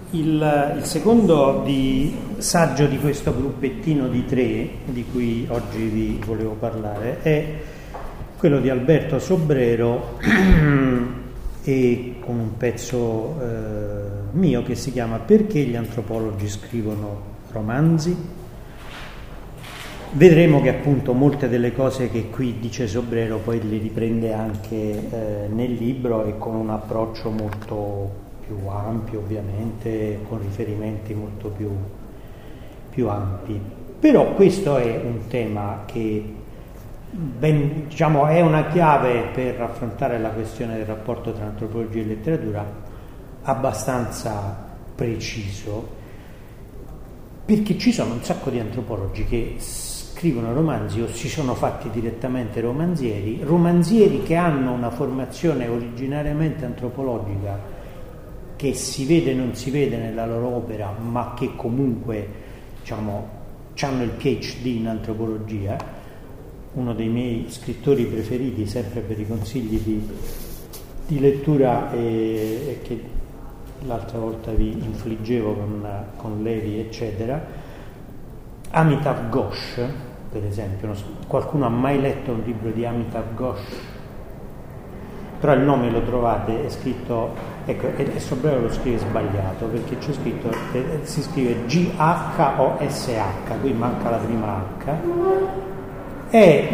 Il secondo saggio di questo gruppettino di 3 di cui oggi vi volevo parlare è quello di Alberto Sobrero e con un pezzo mio che si chiama "Perché gli antropologi scrivono romanzi?". Vedremo che appunto molte delle cose che qui dice Sobrero poi le riprende anche nel libro e con un approccio molto più ampio, ovviamente, con riferimenti molto più ampi. Però questo è un tema che è una chiave per affrontare la questione del rapporto tra antropologia e letteratura abbastanza preciso, perché ci sono un sacco di antropologi che scrivono romanzi o si sono fatti direttamente romanzieri che hanno una formazione originariamente antropologica che si vede e non si vede nella loro opera, ma che comunque hanno il PhD in antropologia. Uno dei miei scrittori preferiti, sempre per i consigli di lettura e che l'altra volta vi infliggevo con Levi eccetera, Amitav Ghosh, per esempio. Qualcuno ha mai letto un libro di Amitav Ghosh? Però il nome lo trovate, è scritto, ecco, e Sobrero lo scrive sbagliato, perché c'è scritto, si scrive Ghosh, qui manca la prima H. È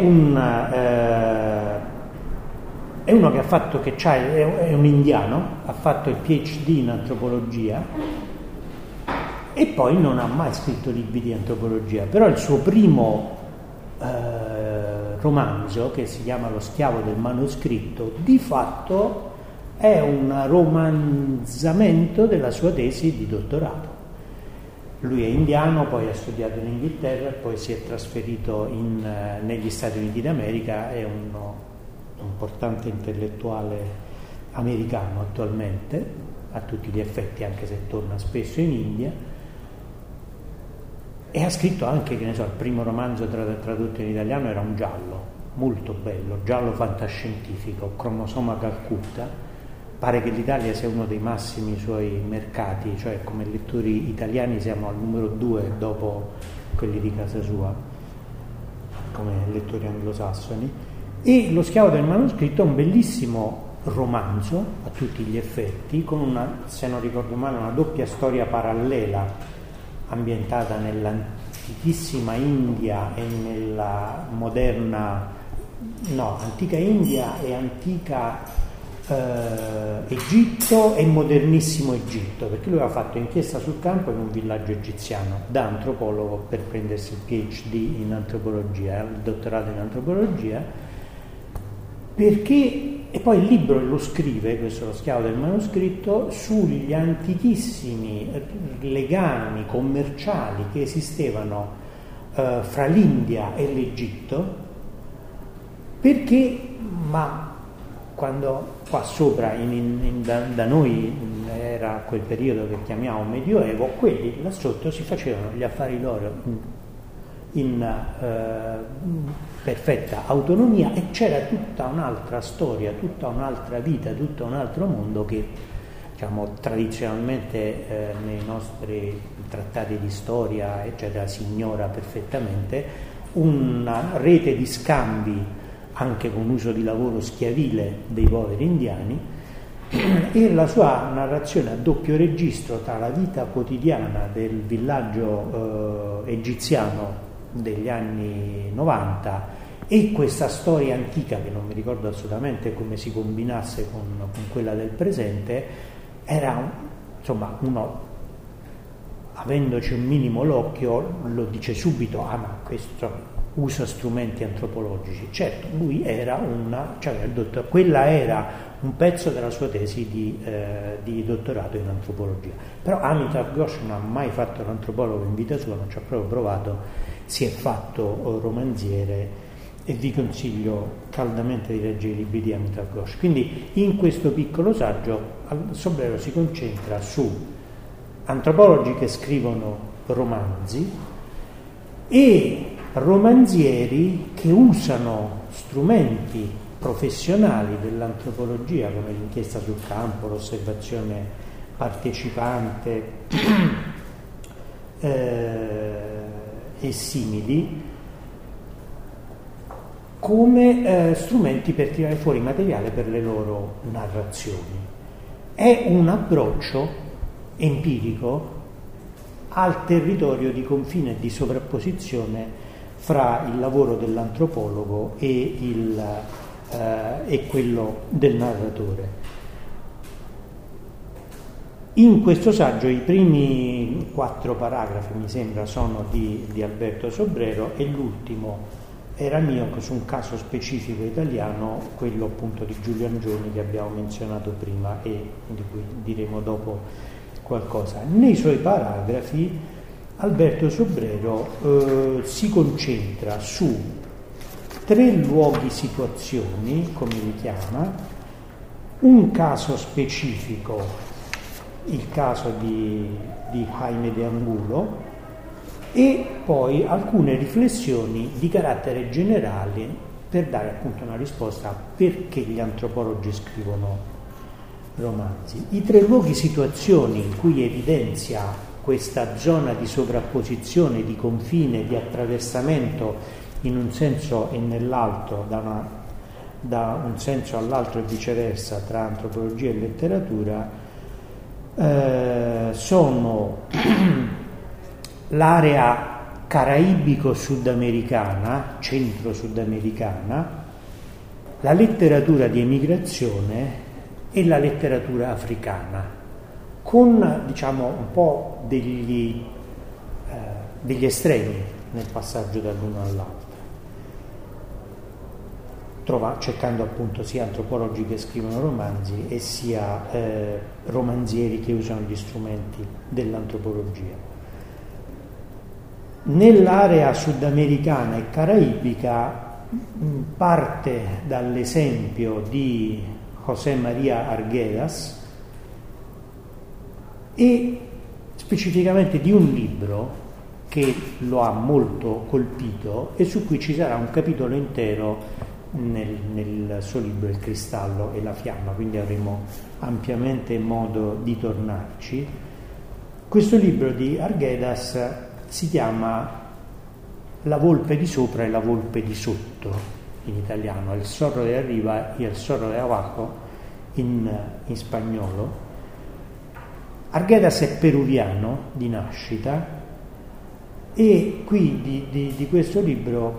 uno che ha fatto, è un indiano, ha fatto il PhD in antropologia e poi non ha mai scritto libri di antropologia, però il suo primo romanzo, che si chiama Lo schiavo del manoscritto, di fatto è un romanzamento della sua tesi di dottorato. Lui è indiano, poi ha studiato in Inghilterra, poi si è trasferito negli Stati Uniti d'America, è un importante intellettuale americano attualmente, a tutti gli effetti, anche se torna spesso in India. E ha scritto anche, il primo romanzo tradotto in italiano era un giallo, molto bello, giallo fantascientifico, Cromosoma Calcutta. Pare che l'Italia sia uno dei massimi suoi mercati, cioè come lettori italiani siamo al numero 2 dopo quelli di casa sua, come lettori anglosassoni. E Lo schiavo del manoscritto è un bellissimo romanzo, a tutti gli effetti, con se non ricordo male, una doppia storia parallela ambientata nell'antichissima India e nella moderna, antica India e antica Egitto e modernissimo Egitto, perché lui aveva fatto inchiesta sul campo in un villaggio egiziano da antropologo per prendersi il PhD in antropologia, il dottorato in antropologia, e poi il libro lo scrive, questo Lo schiavo del manoscritto, sugli antichissimi legami commerciali che esistevano fra l'India e l'Egitto, quando qua sopra da noi era quel periodo che chiamiamo Medioevo, quelli là sotto si facevano gli affari loro in perfetta autonomia e c'era tutta un'altra storia, tutta un'altra vita, tutto un altro mondo che tradizionalmente nei nostri trattati di storia eccetera si ignora perfettamente, una rete di scambi anche con uso di lavoro schiavile dei poveri indiani, e la sua narrazione a doppio registro tra la vita quotidiana del villaggio egiziano degli anni 90 e questa storia antica che non mi ricordo assolutamente come si combinasse con quella del presente, era uno, avendoci un minimo l'occhio, lo dice subito: ma questo usa strumenti antropologici. Certo, lui era quella era un pezzo della sua tesi di dottorato in antropologia. Però Amitav Ghosh non ha mai fatto l'antropologo in vita sua, non ci ha proprio provato, si è fatto romanziere e vi consiglio caldamente di leggere i libri di Amitav Ghosh. Quindi in questo piccolo saggio Sobrero si concentra su antropologi che scrivono romanzi e romanzieri che usano strumenti professionali dell'antropologia come l'inchiesta sul campo, l'osservazione partecipante e simili, come strumenti per tirare fuori materiale per le loro narrazioni. È un approccio empirico al territorio di confine e di sovrapposizione fra il lavoro dell'antropologo e quello del narratore. In questo saggio i primi 4 paragrafi, mi sembra, sono di Alberto Sobrero, e l'ultimo era mio su un caso specifico italiano, quello appunto di Giulio Angioni che abbiamo menzionato prima e di cui diremo dopo qualcosa. Nei suoi paragrafi Alberto Sobrero si concentra su 3 luoghi situazioni, come li chiama, un caso specifico, il caso di Jaime de Angulo, e poi alcune riflessioni di carattere generale per dare appunto una risposta a perché gli antropologi scrivono romanzi. I 3 luoghi situazioni in cui evidenzia questa zona di sovrapposizione, di confine, di attraversamento in un senso e nell'altro, da un senso all'altro e viceversa, tra antropologia e letteratura, sono l'area caraibico-sudamericana, centro-sudamericana, la letteratura di emigrazione e la letteratura africana, con diciamo un po' degli estremi nel passaggio dall'uno all'altro, cercando appunto sia antropologi che scrivono romanzi e sia romanzieri che usano gli strumenti dell'antropologia. Nell'area sudamericana e caraibica parte dall'esempio di José María Arguedas e specificamente di un libro che lo ha molto colpito e su cui ci sarà un capitolo intero nel suo libro Il cristallo e la fiamma, quindi avremo ampiamente modo di tornarci. Questo libro di Arguedas si chiama La volpe di sopra e la volpe di sotto in italiano, El zorro de arriba y el zorro de abajo in spagnolo. Arguedas è peruviano di nascita e qui di questo libro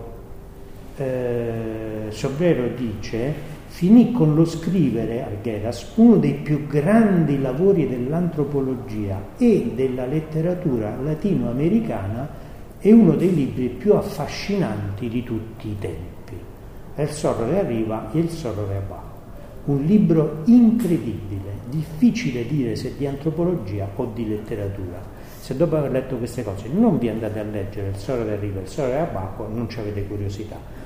Sobrero dice: finì con lo scrivere Arguedas uno dei più grandi lavori dell'antropologia e della letteratura latinoamericana e uno dei libri più affascinanti di tutti i tempi, El zorro de arriba e El zorro de abajo. Un libro incredibile, difficile dire se di antropologia o di letteratura. Se dopo aver letto queste cose non vi andate a leggere El zorro de arriba e El zorro de abajo, non ci avete curiosità.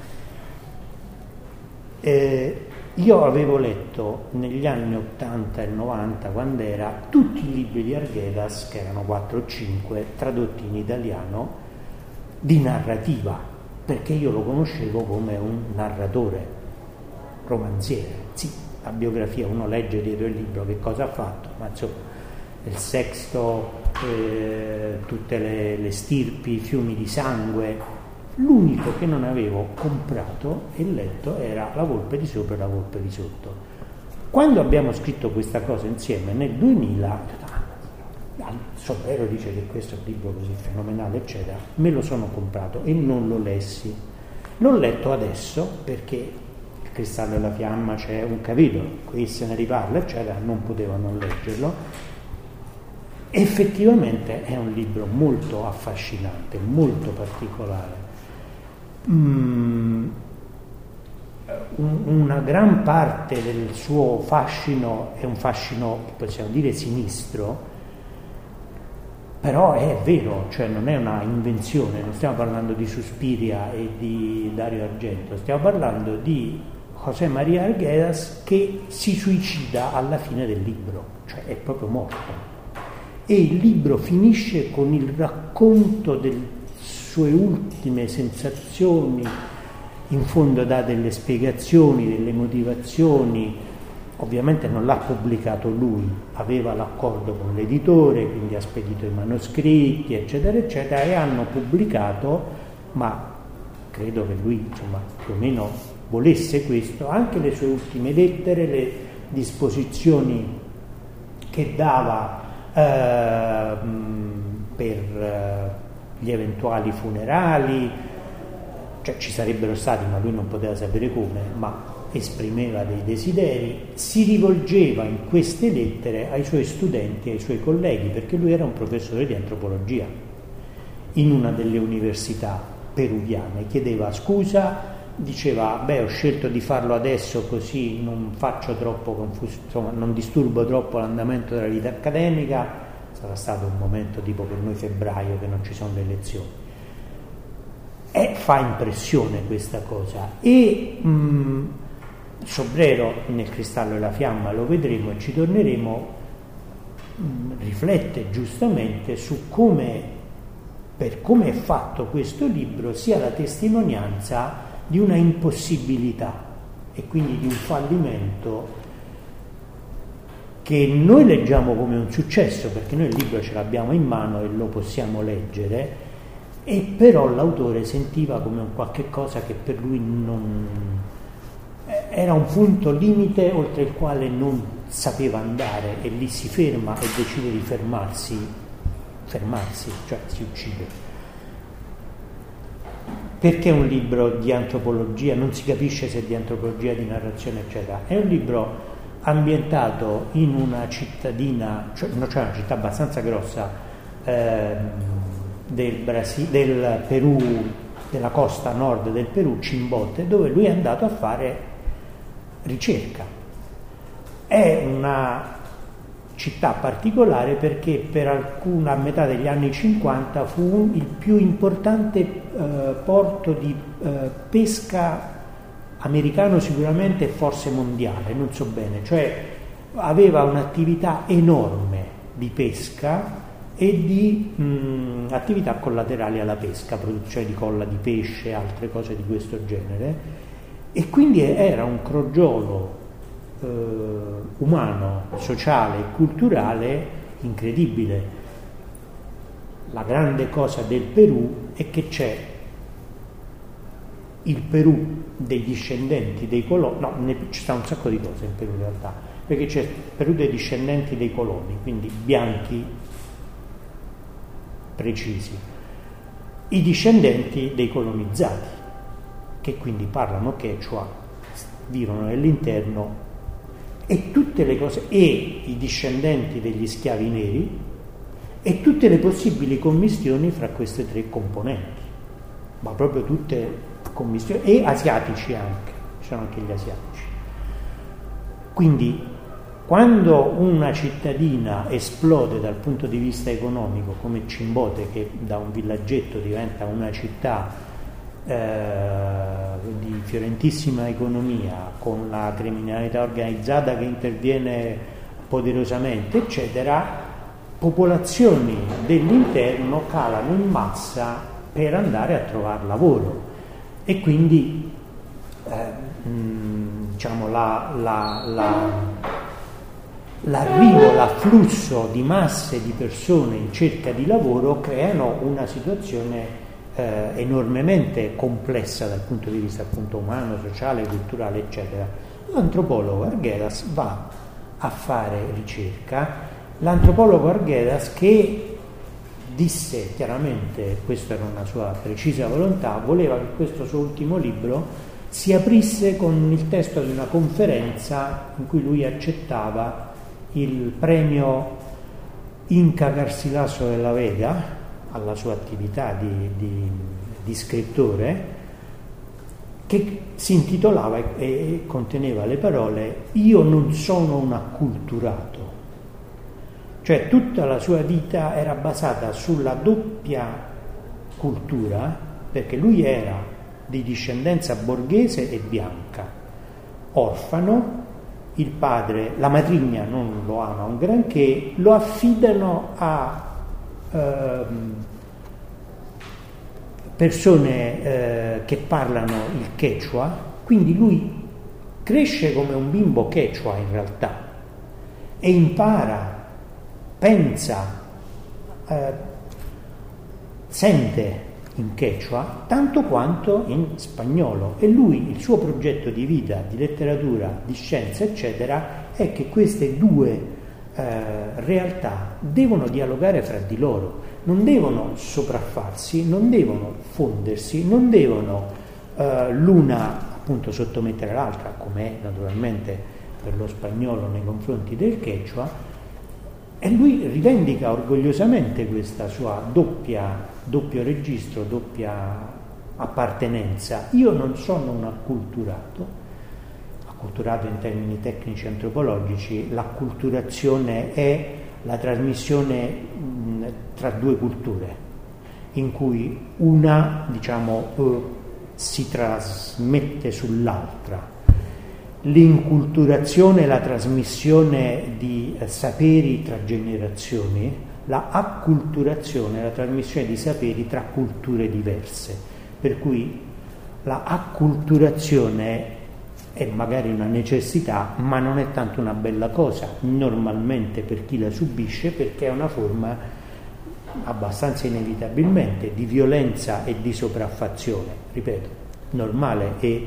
Io avevo letto negli anni 80 e 90, quando era, tutti i libri di Arguedas, che erano 4 o 5, tradotti in italiano, di narrativa, perché io lo conoscevo come un narratore, romanziere. Sì, la biografia, uno legge dietro il libro che cosa ha fatto, ma insomma, il Sexto, tutte le stirpi, i fiumi di sangue. L'unico che non avevo comprato e letto era La volpe di sopra e la volpe di sotto. Quando abbiamo scritto questa cosa insieme nel 2000, Sobrero dice che questo è un libro così fenomenale, eccetera, me lo sono comprato e non lo lessi. L'ho letto adesso perché Il cristallo e la fiamma c'è un capitolo, qui se ne riparla, eccetera, non potevo non leggerlo. Effettivamente è un libro molto affascinante, molto particolare. Una gran parte del suo fascino è un fascino, possiamo dire, sinistro, però è vero, cioè non è una invenzione, non stiamo parlando di Suspiria e di Dario Argento, stiamo parlando di José María Arguedas che si suicida alla fine del libro, cioè è proprio morto, e il libro finisce con il racconto delle sue ultime sensazioni, in fondo dà delle spiegazioni, delle motivazioni, ovviamente non l'ha pubblicato lui, aveva l'accordo con l'editore, quindi ha spedito i manoscritti, eccetera, eccetera, e hanno pubblicato, ma credo che lui, insomma, più o meno volesse questo, anche le sue ultime lettere, le disposizioni che dava per gli eventuali funerali, cioè ci sarebbero stati, ma lui non poteva sapere come, ma esprimeva dei desideri, si rivolgeva in queste lettere ai suoi studenti e ai suoi colleghi, perché lui era un professore di antropologia in una delle università peruviane, chiedeva scusa, diceva ho scelto di farlo adesso così non faccio troppo confusione, insomma non disturbo troppo l'andamento della vita accademica, sarà stato un momento tipo per noi febbraio che non ci sono le lezioni, e fa impressione questa cosa. E Sobrero nel Cristallo e la fiamma, lo vedremo e ci torneremo, riflette giustamente su come, per come è fatto questo libro, sia la testimonianza di una impossibilità e quindi di un fallimento che noi leggiamo come un successo, perché noi il libro ce l'abbiamo in mano e lo possiamo leggere, e però l'autore sentiva come un qualche cosa che per lui non era un punto limite oltre il quale non sapeva andare, e lì si ferma e decide di fermarsi, cioè si uccide. Perché è un libro di antropologia? Non si capisce se è di antropologia, di narrazione, eccetera. È un libro ambientato in una cittadina, cioè una città abbastanza grossa del Perù, della costa nord del Perù, Chimbote, dove lui è andato a fare ricerca. È una città particolare perché a metà degli anni 50 fu il più importante porto di pesca americano sicuramente e forse mondiale, non so bene, cioè aveva un'attività enorme di pesca e di attività collaterali alla pesca, produzione di colla di pesce, altre cose di questo genere, e quindi era un crogiolo umano, sociale e culturale incredibile. La grande cosa del Perù è che c'è il Perù dei discendenti dei coloni, ci sta un sacco di cose in Perù in realtà, perché c'è il Perù dei discendenti dei coloni, quindi bianchi precisi, i discendenti dei colonizzati, che quindi parlano quechua, vivono nell'interno, e tutte le cose, e i discendenti degli schiavi neri, e tutte le possibili commistioni fra queste tre componenti, ma proprio tutte commistioni, e asiatici anche, ci sono anche gli asiatici. Quindi quando una cittadina esplode dal punto di vista economico, come Chimbote, che da un villaggetto diventa una città di fiorentissima economia, con la criminalità organizzata che interviene poderosamente, eccetera, popolazioni dell'interno calano in massa per andare a trovare lavoro, e quindi diciamo l'arrivo, l'afflusso di masse di persone in cerca di lavoro creano una situazione enormemente complessa dal punto di vista appunto umano, sociale, culturale, eccetera. L'antropologo Arguedas va a fare ricerca, l'antropologo Arguedas, che disse chiaramente, questa era una sua precisa volontà, voleva che questo suo ultimo libro si aprisse con il testo di una conferenza in cui lui accettava il premio Inca Garcilaso de la Vega alla sua attività di scrittore, che si intitolava e conteneva le parole "Io non sono un acculturato", cioè tutta la sua vita era basata sulla doppia cultura, perché lui era di discendenza borghese e bianca, orfano, il padre, la matrigna non lo ama un granché, lo affidano a persone che parlano il quechua, quindi lui cresce come un bimbo quechua in realtà e impara, pensa, sente in quechua tanto quanto in spagnolo, e lui, il suo progetto di vita, di letteratura, di scienza eccetera, è che queste due realtà devono dialogare fra di loro, non devono sopraffarsi, non devono fondersi, non devono l'una appunto sottomettere l'altra, come è naturalmente per lo spagnolo nei confronti del quechua. E lui rivendica orgogliosamente questa sua doppio registro, doppia appartenenza. Io non sono un acculturato in termini tecnici antropologici. L'acculturazione è la trasmissione tra due culture, in cui una, si trasmette sull'altra. L'inculturazione è la trasmissione di saperi tra generazioni, la acculturazione è la trasmissione di saperi tra culture diverse, per cui la acculturazione è magari una necessità, ma non è tanto una bella cosa normalmente per chi la subisce, perché è una forma abbastanza inevitabilmente di violenza e di sopraffazione, ripeto, normale e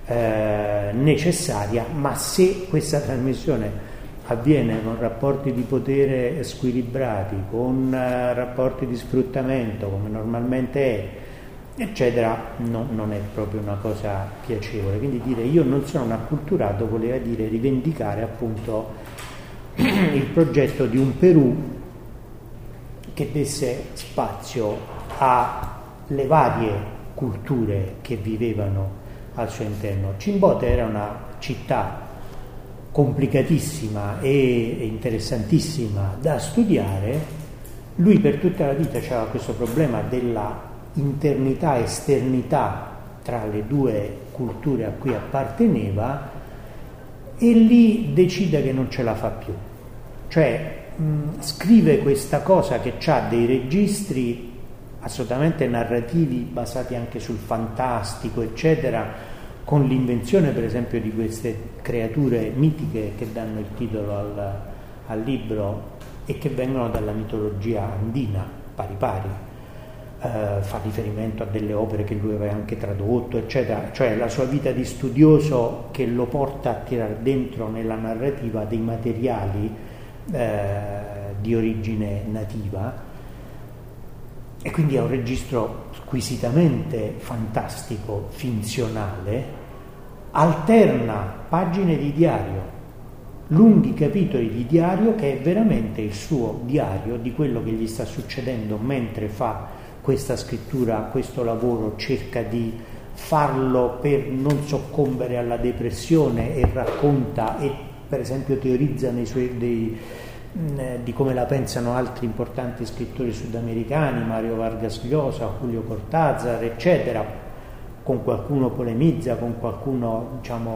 necessaria, ma se questa trasmissione avviene con rapporti di potere squilibrati, con rapporti di sfruttamento come normalmente è, eccetera, non è proprio una cosa piacevole. Quindi dire io non sono un acculturato voleva dire rivendicare appunto il progetto di un Perù che desse spazio alle varie culture che vivevano al suo interno. Chimbote era una città complicatissima e interessantissima da studiare. Lui per tutta la vita aveva questo problema della internità e esternità tra le due culture a cui apparteneva, e lì decide che non ce la fa più, cioè scrive questa cosa che ha dei registri assolutamente narrativi basati anche sul fantastico eccetera, con l'invenzione per esempio di queste creature mitiche che danno il titolo al libro e che vengono dalla mitologia andina pari pari. Fa riferimento a delle opere che lui aveva anche tradotto eccetera, cioè la sua vita di studioso che lo porta a tirare dentro nella narrativa dei materiali di origine nativa. E quindi è un registro squisitamente fantastico, finzionale, alterna pagine di diario, lunghi capitoli di diario, che è veramente il suo diario di quello che gli sta succedendo mentre fa questa scrittura, questo lavoro, cerca di farlo per non soccombere alla depressione, e racconta e per esempio teorizza di come la pensano altri importanti scrittori sudamericani, Mario Vargas Llosa, Julio Cortázar, eccetera. Con qualcuno polemizza, con qualcuno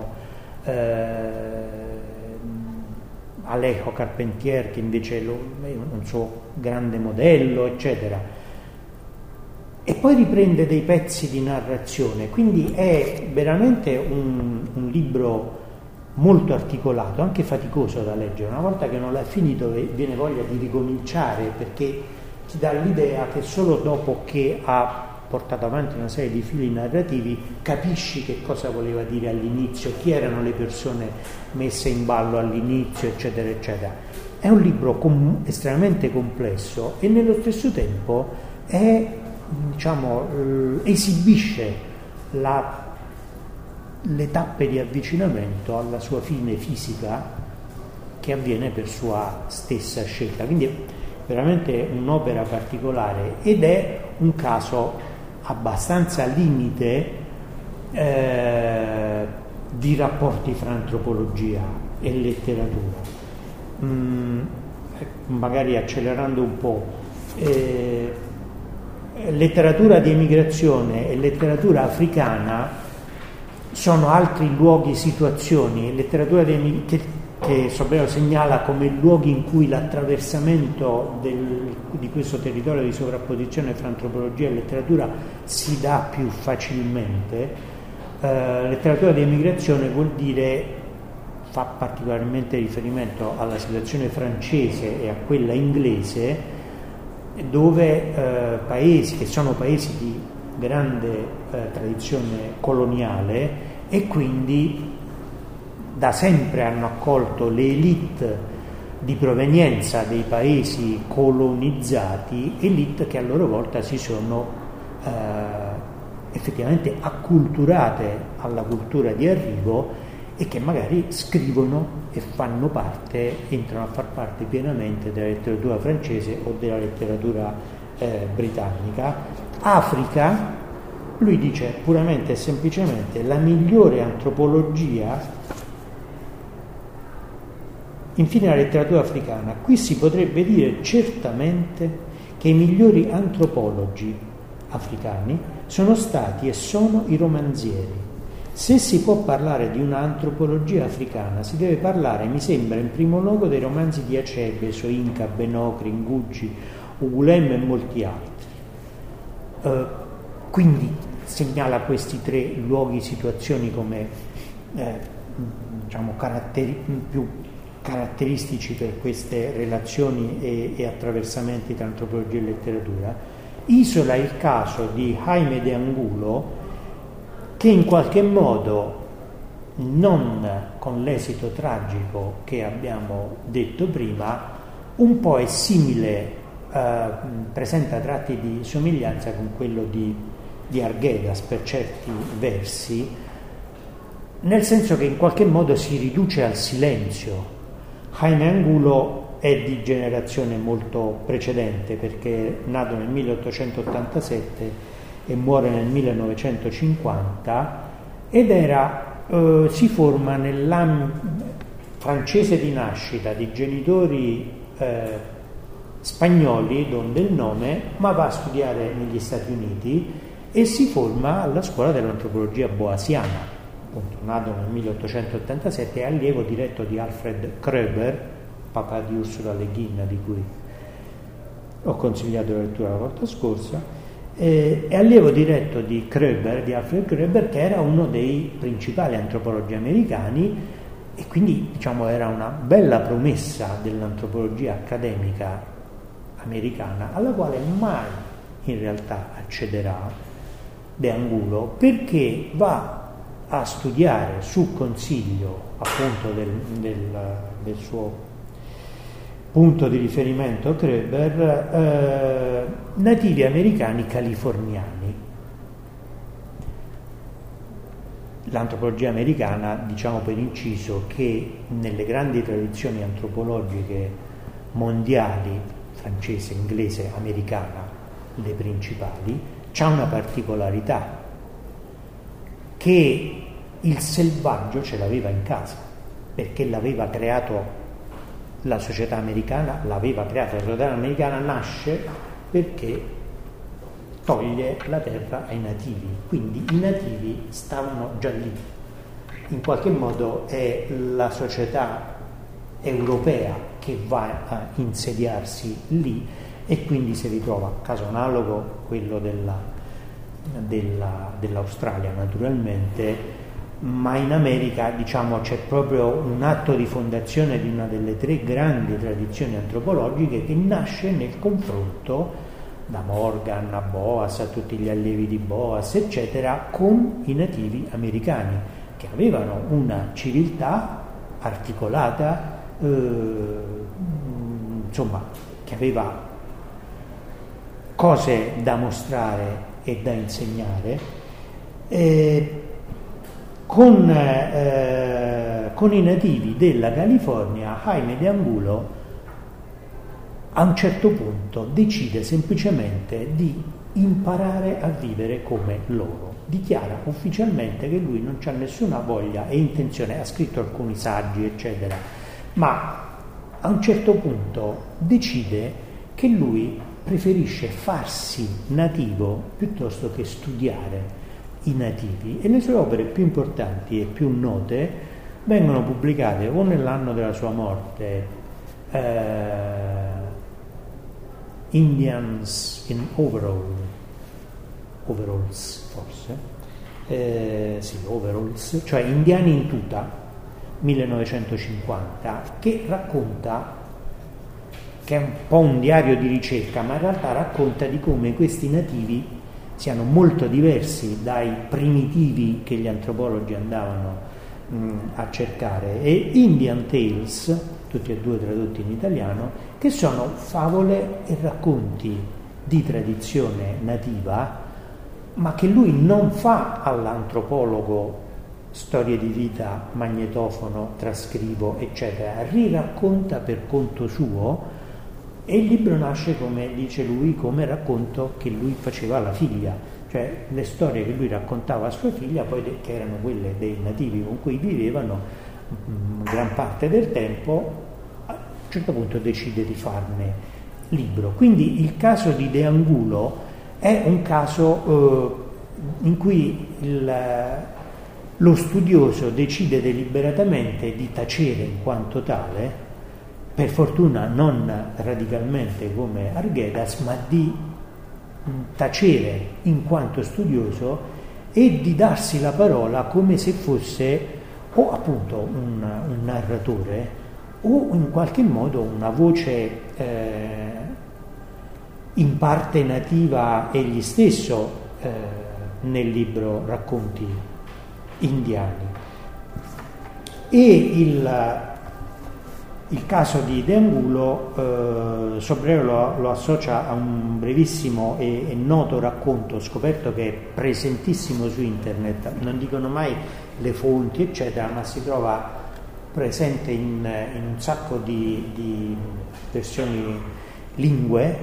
Alejo Carpentier, che invece è un suo grande modello, eccetera. E poi riprende dei pezzi di narrazione, quindi è veramente un libro molto articolato, anche faticoso da leggere. Una volta che non l'hai finito viene voglia di ricominciare, perché ti dà l'idea che solo dopo che ha portato avanti una serie di fili narrativi capisci che cosa voleva dire all'inizio, chi erano le persone messe in ballo all'inizio, eccetera eccetera. È un libro estremamente complesso e nello stesso tempo esibisce le tappe di avvicinamento alla sua fine fisica, che avviene per sua stessa scelta. Quindi è veramente un'opera particolare ed è un caso abbastanza limite di rapporti fra antropologia e letteratura. Magari accelerando un po', letteratura di emigrazione e letteratura africana sono altri luoghi, situazioni. Letteratura che Sobrero segnala come luoghi in cui l'attraversamento di questo territorio di sovrapposizione fra antropologia e letteratura si dà più facilmente. Letteratura di emigrazione vuol dire, fa particolarmente riferimento alla situazione francese e a quella inglese, dove paesi che sono paesi di grande tradizione coloniale e quindi da sempre hanno accolto le élite di provenienza dei paesi colonizzati, élite che a loro volta si sono effettivamente acculturate alla cultura di arrivo e che magari scrivono e fanno parte, entrano a far parte pienamente della letteratura francese o della letteratura britannica. Africa, lui dice puramente e semplicemente, la migliore antropologia, infine la letteratura africana. Qui si potrebbe dire certamente che i migliori antropologi africani sono stati e sono i romanzieri. Se si può parlare di un'antropologia africana, si deve parlare, mi sembra, in primo luogo dei romanzi di Achebe, Soyinka, Benocri, Ngugi, Ugulem e molti altri. Quindi segnala questi tre luoghi, situazioni come diciamo più caratteristici per queste relazioni e attraversamenti tra antropologia e letteratura. Isola il caso di Jaime de Angulo, che in qualche modo, non con l'esito tragico che abbiamo detto prima, un po' è simile, presenta tratti di somiglianza con quello di Arguedas per certi versi, nel senso che in qualche modo si riduce al silenzio. Jaime Angulo è di generazione molto precedente, perché è nato nel 1887 e muore nel 1950, ed si forma francese di nascita, di genitori spagnoli, donde il nome, ma va a studiare negli Stati Uniti e si forma alla scuola dell'antropologia boasiana. Appunto, nato nel 1887, è allievo diretto di Alfred Kroeber, papà di Ursula Le Guin, di cui ho consigliato la lettura la volta scorsa, è allievo diretto di Alfred Kroeber, che era uno dei principali antropologi americani, e quindi diciamo era una bella promessa dell'antropologia accademica americana, alla quale mai in realtà accederà De Angulo, perché va a studiare su consiglio appunto del suo punto di riferimento Kroeber, nativi americani californiani. L'antropologia americana, diciamo per inciso, che nelle grandi tradizioni antropologiche mondiali, francese, inglese, americana, le principali, c'ha una particolarità, che il selvaggio ce l'aveva in casa, perché l'aveva creato la società americana, la società americana nasce perché toglie la terra ai nativi, quindi i nativi stavano già lì. In qualche modo è la società europea che va a insediarsi lì, e quindi si ritrova, caso analogo quello dell'Australia naturalmente, ma in America diciamo c'è proprio un atto di fondazione di una delle tre grandi tradizioni antropologiche che nasce nel confronto, da Morgan a Boas, a tutti gli allievi di Boas eccetera, con i nativi americani, che avevano una civiltà articolata, insomma, che aveva cose da mostrare e da insegnare. Con i nativi della California, Jaime de Angulo a un certo punto decide semplicemente di imparare a vivere come loro. Dichiara ufficialmente che lui non c'ha nessuna voglia e intenzione, ha scritto alcuni saggi eccetera, ma a un certo punto decide che lui preferisce farsi nativo piuttosto che studiare i nativi, e le sue opere più importanti e più note vengono pubblicate o nell'anno della sua morte, Indians in Overalls forse, Overalls, cioè Indiani in tuta, 1950, che racconta, che è un po' un diario di ricerca, ma in realtà racconta di come questi nativi siano molto diversi dai primitivi che gli antropologi andavano a cercare, e Indian Tales, tutti e due tradotti in italiano, che sono favole e racconti di tradizione nativa, ma che lui non fa all'antropologo storie di vita, magnetofono, trascrivo, eccetera, riracconta per conto suo, e il libro nasce, come dice lui, come racconto che lui faceva alla figlia, cioè le storie che lui raccontava a sua figlia, poi che erano quelle dei nativi con cui vivevano gran parte del tempo. A un certo punto decide di farne libro. Quindi il caso di De Angulo è un caso in cui lo studioso decide deliberatamente di tacere in quanto tale, per fortuna non radicalmente come Arguedas, ma di tacere in quanto studioso e di darsi la parola come se fosse o appunto un narratore o in qualche modo una voce in parte nativa egli stesso nel libro Racconti indiani. E il caso di De Angulo, Sobrero lo associa a un brevissimo e noto racconto scoperto che è presentissimo su internet, non dicono mai le fonti eccetera, ma si trova presente in un sacco di versioni lingue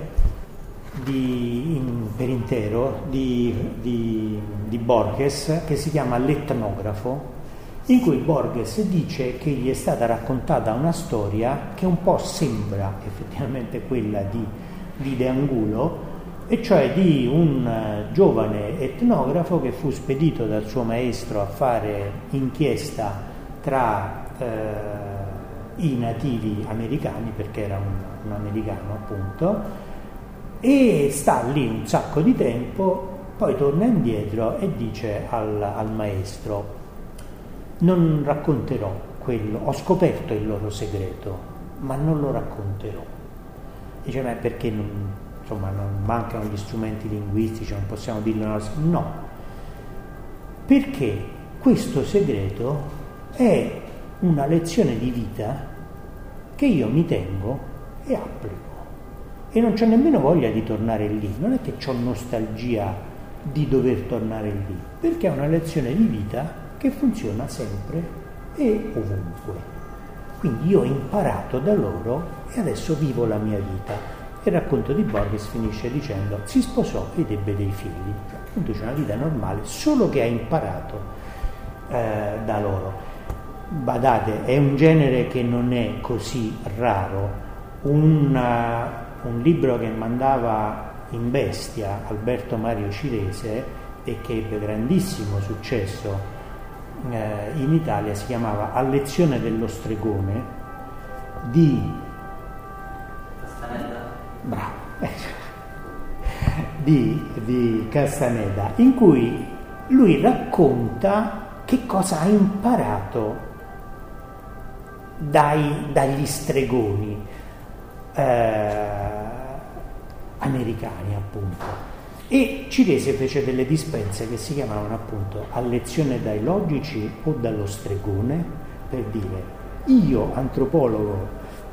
per intero di Borges, che si chiama L'etnografo, in cui Borges dice che gli è stata raccontata una storia che un po' sembra effettivamente quella di De Angulo, e cioè di un giovane etnografo che fu spedito dal suo maestro a fare inchiesta tra i nativi americani, perché era un americano appunto, e sta lì un sacco di tempo, poi torna indietro e dice al maestro: non racconterò quello, ho scoperto il loro segreto, ma non lo racconterò. Dice: ma perché non mancano gli strumenti linguistici, non possiamo dirlo? No, perché questo segreto è una lezione di vita che io mi tengo e applico, e non c'ho nemmeno voglia di tornare lì, non è che ho nostalgia di dover tornare lì, perché è una lezione di vita che funziona sempre e ovunque. Quindi io ho imparato da loro e adesso vivo la mia vita. Il racconto di Borges finisce dicendo: si sposò ed ebbe dei figli, appunto c'è una vita normale, solo che ha imparato da loro. Badate, è un genere che non è così raro. Un libro che mandava in bestia Alberto Mario Cirese e che ebbe grandissimo successo in Italia si chiamava A lezione dello stregone di Castaneda. Bravo. di Castaneda, in cui lui racconta che cosa ha imparato dagli stregoni americani appunto. E Cirese fece delle dispense che si chiamavano appunto A lezione dai logici o dallo stregone, per dire: io antropologo,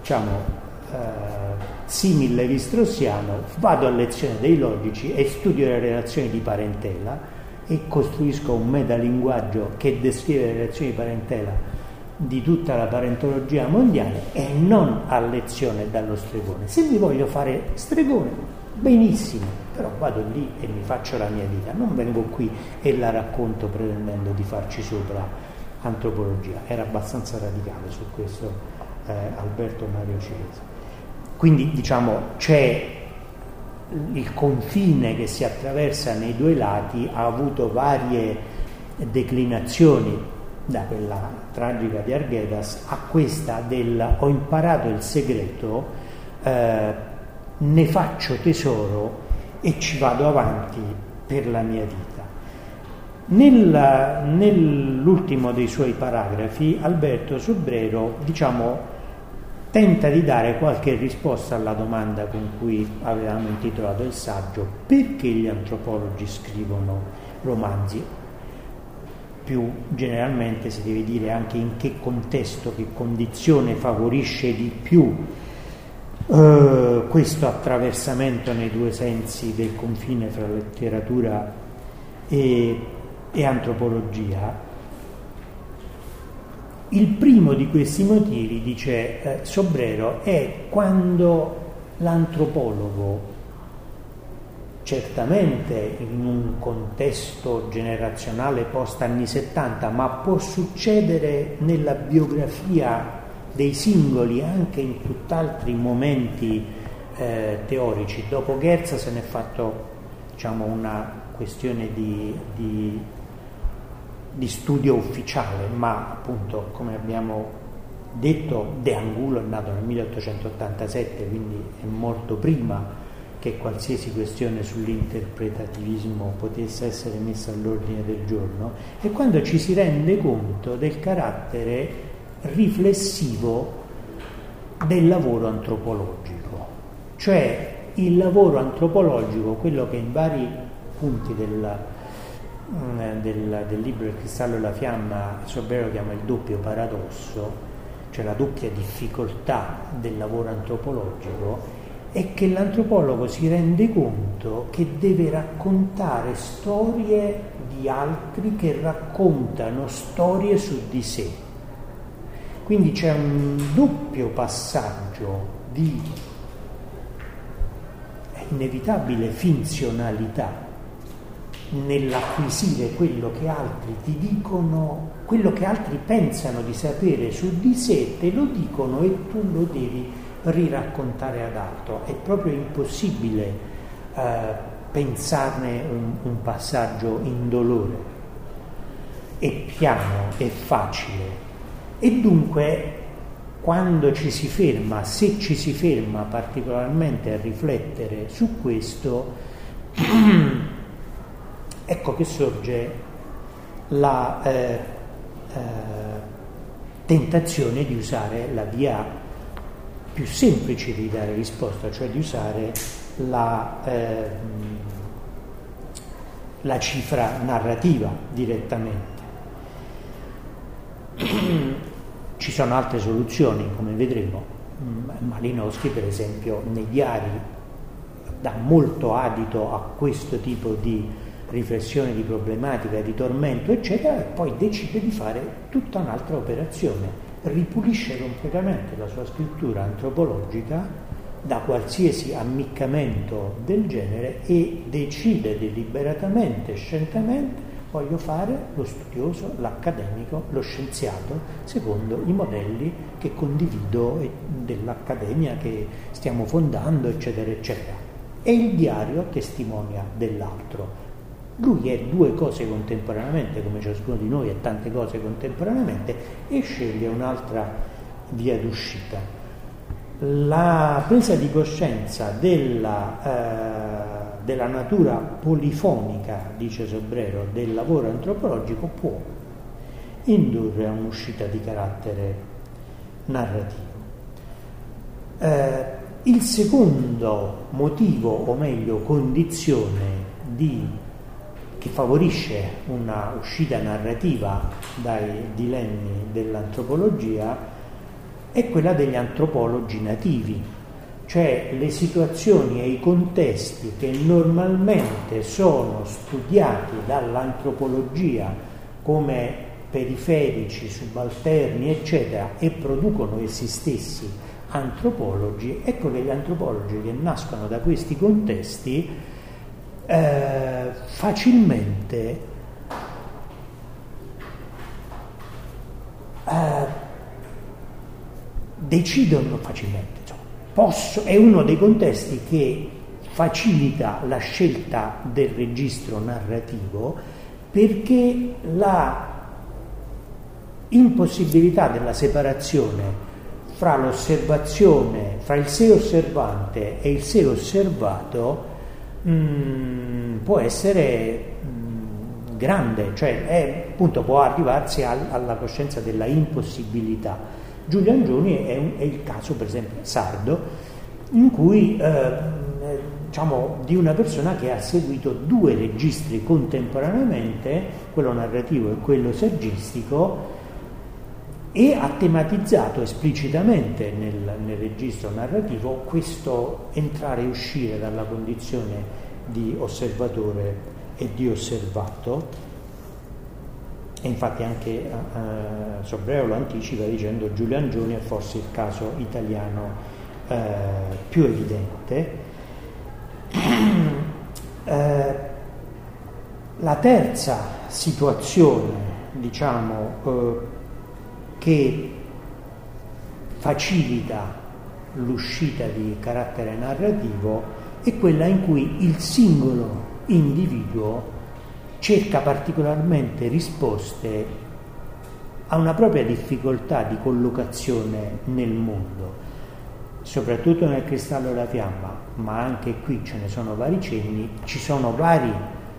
simil levi-straussiano, vado a lezione dei logici e studio le relazioni di parentela e costruisco un metalinguaggio che descrive le relazioni di parentela di tutta la parentologia mondiale, e non a lezione dallo stregone. Se mi voglio fare stregone, benissimo, però vado lì e mi faccio la mia vita, non vengo qui e la racconto pretendendo di farci sopra antropologia. Era abbastanza radicale su questo Alberto Mario Cirese. Quindi c'è il confine che si attraversa nei due lati, ha avuto varie declinazioni, da quella tragica di Arguedas a questa del ho imparato il segreto, ne faccio tesoro e ci vado avanti per la mia vita. Nell'ultimo dei suoi paragrafi Alberto Sobrero, tenta di dare qualche risposta alla domanda con cui avevamo intitolato il saggio: perché gli antropologi scrivono romanzi? Più generalmente si deve dire anche in che contesto, che condizione favorisce di più questo attraversamento nei due sensi del confine fra letteratura e antropologia. Il primo di questi motivi, dice Sobrero, è quando l'antropologo, certamente in un contesto generazionale post anni 70, ma può succedere nella biografia dei singoli anche in tutt'altri momenti teorici. Dopo Geertz se n'è fatto una questione di studio ufficiale, ma appunto, come abbiamo detto, De Angulo è nato nel 1887, quindi è morto prima che qualsiasi questione sull'interpretativismo potesse essere messa all'ordine del giorno, e quando ci si rende conto del carattere riflessivo del lavoro antropologico, cioè il lavoro antropologico, quello che in vari punti del libro Il cristallo e la fiamma Sobrero chiama il doppio paradosso, cioè la doppia difficoltà del lavoro antropologico, è che l'antropologo si rende conto che deve raccontare storie di altri che raccontano storie su di sé. Quindi c'è un doppio passaggio di inevitabile finzionalità nell'acquisire quello che altri ti dicono, quello che altri pensano di sapere su di sé, te lo dicono e tu lo devi riraccontare ad altro. È proprio impossibile pensarne un passaggio indolore, è piano, è facile. E dunque, quando ci si ferma, se ci si ferma particolarmente a riflettere su questo, ecco che sorge la tentazione di usare la via più semplice di dare risposta, cioè di usare la cifra narrativa direttamente. Ci sono altre soluzioni, come vedremo. Malinowski, per esempio, nei diari dà molto adito a questo tipo di riflessione, di problematica, di tormento, eccetera, e poi decide di fare tutta un'altra operazione: ripulisce completamente la sua scrittura antropologica da qualsiasi ammiccamento del genere e decide deliberatamente, scientemente: voglio fare lo studioso, l'accademico, lo scienziato, secondo i modelli che condivido dell'accademia che stiamo fondando, eccetera, eccetera. E il diario testimonia dell'altro. Lui è due cose contemporaneamente, come ciascuno di noi è tante cose contemporaneamente, e sceglie un'altra via d'uscita. La presa di coscienza della natura polifonica, dice Sobrero, del lavoro antropologico può indurre a un'uscita di carattere narrativo. Il secondo motivo, o meglio condizione che favorisce una uscita narrativa dai dilemmi dell'antropologia è quella degli antropologi nativi, cioè le situazioni e i contesti che normalmente sono studiati dall'antropologia come periferici, subalterni, eccetera, e producono essi stessi antropologi. Ecco che gli antropologi che nascono da questi contesti facilmente decidono facilmente, è uno dei contesti che facilita la scelta del registro narrativo, perché la impossibilità della separazione fra l'osservazione, fra il sé osservante e il sé osservato può essere grande, cioè appunto può arrivarsi alla coscienza della impossibilità. Giulio Angioni è il caso, per esempio, sardo, in cui diciamo di una persona che ha seguito due registri contemporaneamente, quello narrativo e quello saggistico, e ha tematizzato esplicitamente nel registro narrativo questo entrare e uscire dalla condizione di osservatore e di osservato. E infatti anche Sobrero lo anticipa dicendo Giulio Angioni è forse il caso italiano più evidente. La terza situazione, diciamo, che facilita l'uscita di carattere narrativo è quella in cui il singolo individuo cerca particolarmente risposte a una propria difficoltà di collocazione nel mondo, soprattutto nel Cristallo e la fiamma, ma anche qui ce ne sono vari cenni, ci sono vari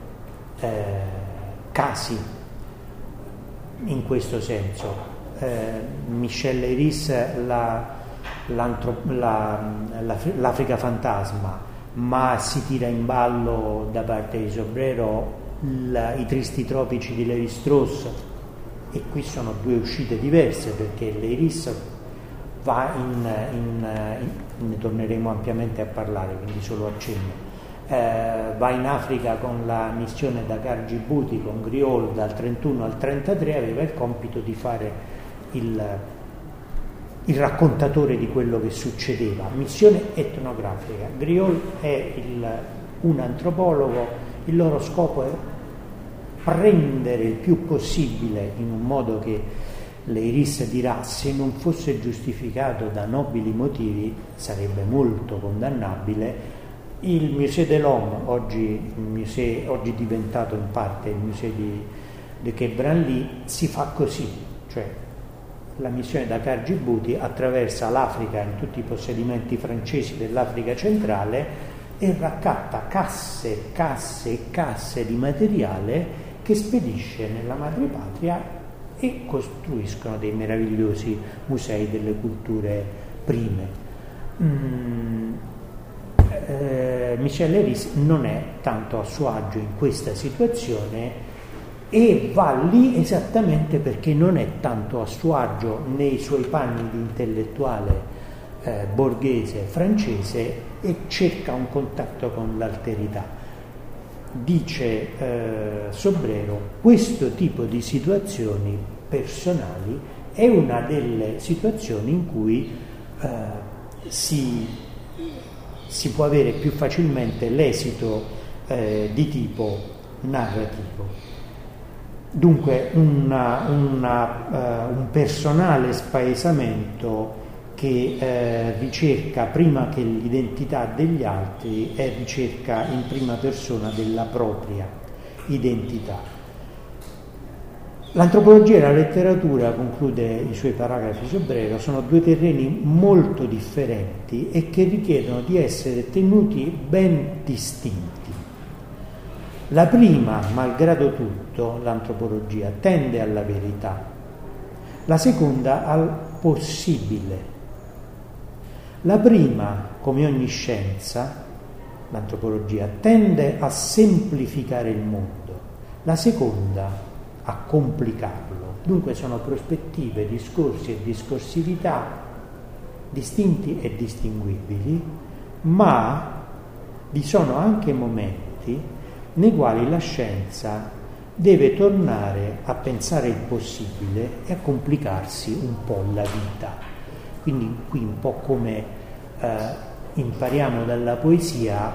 casi in questo senso. Michel Leiris l'Africa fantasma, ma si tira in ballo da parte di Sobrero i tristi tropici di Lévi-Strauss, e qui sono due uscite diverse, perché Leiris va ne torneremo ampiamente a parlare, quindi solo accenno. Va in Africa con la missione Dakar Djibouti con Griol dal 31 al 33, aveva il compito di fare il raccontatore di quello che succedeva, missione etnografica. Griol è un antropologo, il loro scopo è prendere il più possibile, in un modo che Leiris dirà se non fosse giustificato da nobili motivi sarebbe molto condannabile. Il Musée de l'Homme, oggi diventato in parte il Musée di Quai Branly, si fa così, cioè la missione Dakar Djibouti attraversa l'Africa in tutti i possedimenti francesi dell'Africa centrale e raccatta casse e casse di materiale che spedisce nella madrepatria, e costruiscono dei meravigliosi musei delle culture prime. Michel Leiris non è tanto a suo agio in questa situazione e va lì esattamente perché non è tanto a suo agio nei suoi panni di intellettuale borghese francese e cerca un contatto con l'alterità. Dice Sobrero, questo tipo di situazioni personali è una delle situazioni in cui si può avere più facilmente l'esito di tipo narrativo. Dunque un personale spaesamento che ricerca prima che l'identità degli altri è ricerca in prima persona della propria identità. L'antropologia e la letteratura, conclude i suoi paragrafi Sobrero, sono due terreni molto differenti e che richiedono di essere tenuti ben distinti. La prima, malgrado tutto, l'antropologia, tende alla verità, la seconda al possibile. La prima, come ogni scienza, l'antropologia, tende a semplificare il mondo, la seconda a complicarlo. Dunque sono prospettive, discorsi e discorsività distinti e distinguibili, ma vi sono anche momenti nei quali la scienza deve tornare a pensare il possibile e a complicarsi un po' la vita. Quindi qui un po' come impariamo dalla poesia,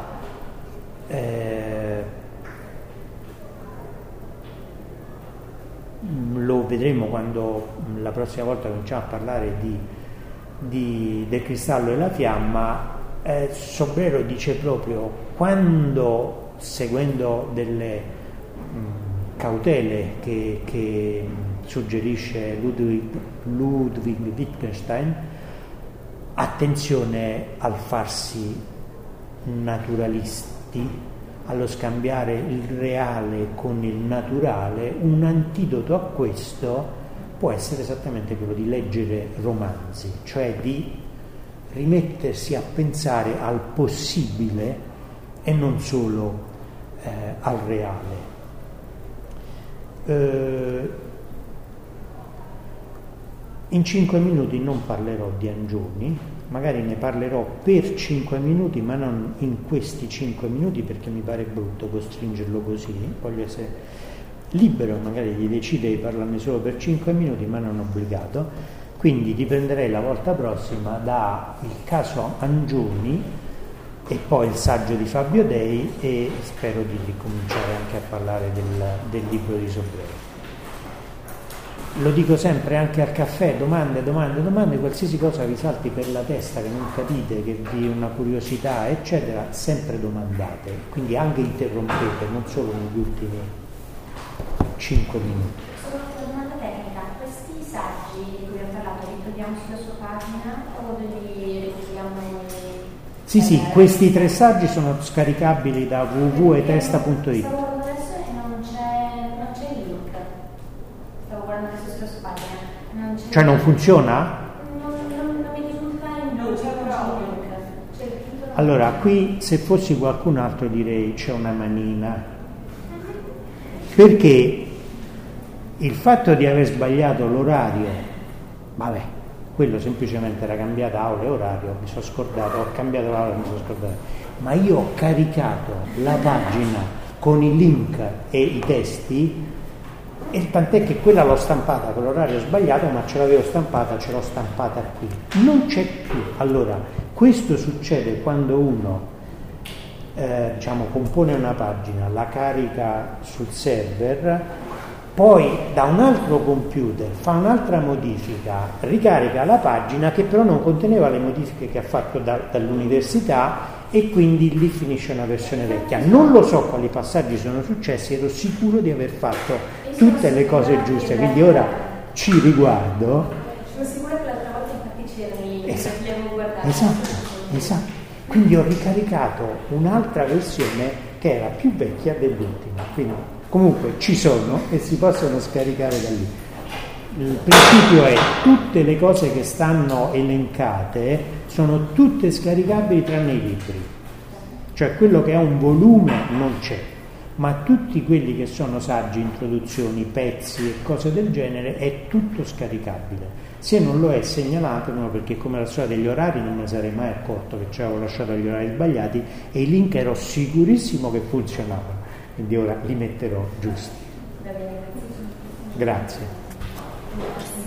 lo vedremo quando la prossima volta cominciamo a parlare del Cristallo e la fiamma. Sobrero dice proprio, quando, seguendo delle cautele che suggerisce Ludwig Wittgenstein, attenzione al farsi naturalisti, allo scambiare il reale con il naturale, un antidoto a questo può essere esattamente quello di leggere romanzi, cioè di rimettersi a pensare al possibile e non solo al reale. In 5 minuti non parlerò di Angioni, magari ne parlerò per 5 minuti, ma non in questi 5 minuti perché mi pare brutto costringerlo così, voglio essere libero magari di decidere di parlarne solo per 5 minuti, ma non obbligato, quindi riprenderei la volta prossima da il caso Angioni e poi il saggio di Fabio Dei e spero di ricominciare anche a parlare del libro di Sobrero. Lo dico sempre anche al caffè, domande, qualsiasi cosa vi salti per la testa che non capite, che vi una curiosità, eccetera, sempre domandate, quindi anche interrompete, non solo negli ultimi 5 minuti. Solo una domanda tecnica, questi saggi di cui ho parlato li troviamo sulla sua pagina o li ritroviamo? Sì, questi 3 saggi sono scaricabili da www.etesta.it. Stavo guardando adesso e non c'è il link. Stavo guardando adesso sulla sua pagina. Cioè non funziona? Non mi risulta il link. Allora, qui se fossi qualcun altro direi c'è una manina. Perché il fatto di aver sbagliato l'orario, vabbè, quello semplicemente era cambiata aula e orario, mi sono scordato, ho cambiato l'aula e mi sono scordato, ma io ho caricato la pagina con i link e i testi e tant'è che quella l'ho stampata con l'orario sbagliato, ma ce l'avevo stampata, ce l'ho stampata qui, non c'è più. Allora, questo succede quando uno compone una pagina, la carica sul server, poi da un altro computer fa un'altra modifica, ricarica la pagina che però non conteneva le modifiche che ha fatto dall'università e quindi lì finisce una versione vecchia. Non lo so quali passaggi sono successi, ero sicuro di aver fatto tutte le cose giuste, quindi ora ci riguardo. Sono sicura che l'altra volta infatti c'erano guardato. Esatto. Quindi ho ricaricato un'altra versione che era più vecchia dell'ultima, quindi comunque ci sono e si possono scaricare da lì. Il principio è tutte le cose che stanno elencate sono tutte scaricabili tranne i libri, cioè quello che ha un volume non c'è, ma tutti quelli che sono saggi, introduzioni, pezzi e cose del genere è tutto scaricabile. Se non lo è, segnalatelo, perché come la storia degli orari non me sarei mai accorto che ci avevo lasciato gli orari sbagliati e i link ero sicurissimo che funzionavano, quindi ora li metterò giusti. Grazie.